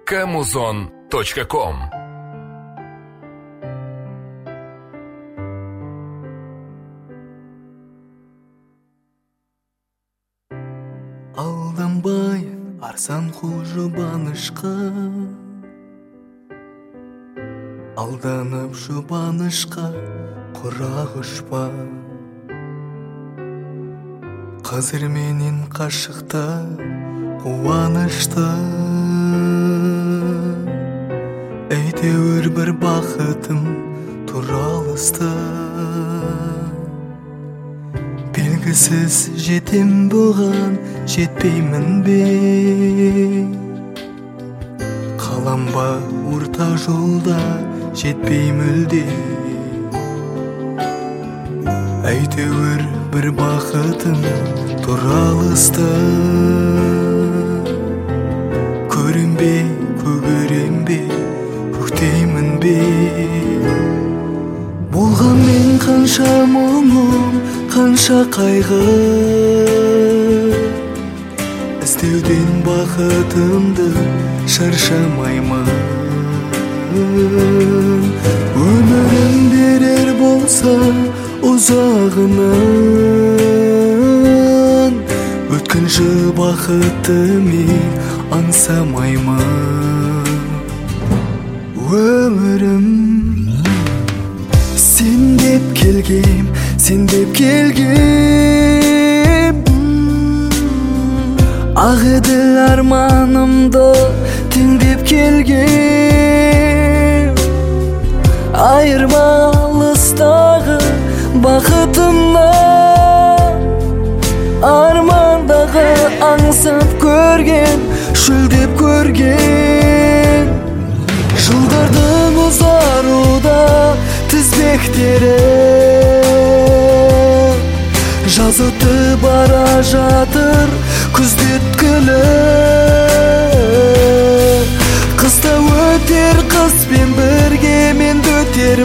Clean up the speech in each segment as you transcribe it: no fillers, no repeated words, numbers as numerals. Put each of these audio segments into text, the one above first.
kamuzon.com. Алданбай арзан жұбанышқа, алданып жұбанышқа құрақ ұшпа. Қазір менен қашықта қуанышта, әйтеуір бір бақытым туралыста. Белгісіз жетем бұған жетпеймін бе, қаламба орта жолда жетпей мүлде. Әйтеуір бір бақытым туралыста. Көрінбе, көгеренбе, көктеймін бе. Болған мен қанша мұңым, қанша қайғы, іздеуден бақытымды шаршамаймын. Өмірім берер болса ұзағынан, өткінші бақытты мен аңсамаймын. Өмірім сен деп келгем, сен деп келгем, ақ еділ арманымды теңдеп келгем. Айырмалыстағы бақытымнан, армандағы аңсап көрген, шөлдеп көрген. Жылдардың ұзаруда тізбектері, жазыты бара жатыр күзде өткілі. Қыста өтер қызбен бірге мен де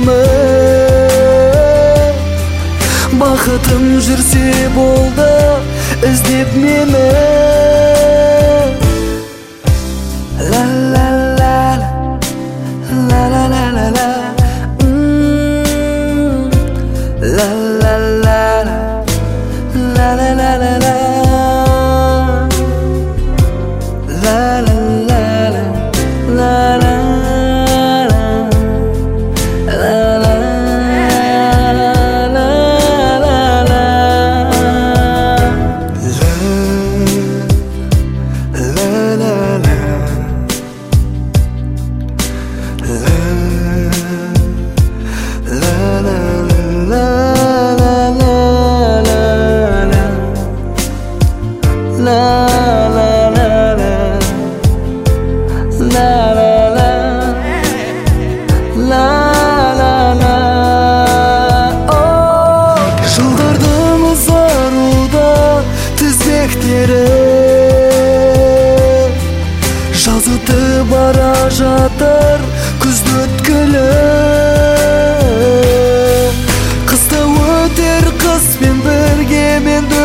өтермін. Бақытым жүрсе болды іздеп мені. Жылдардың ұзаруда тізбектері, жазыты бара жатыр күзде өткілі. Қыста өтер қызбен бірге мен де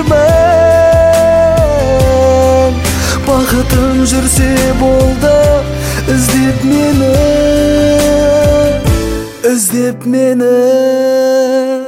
өтермін. Бақытым жүрсе болды іздеп мені, іздеп мені.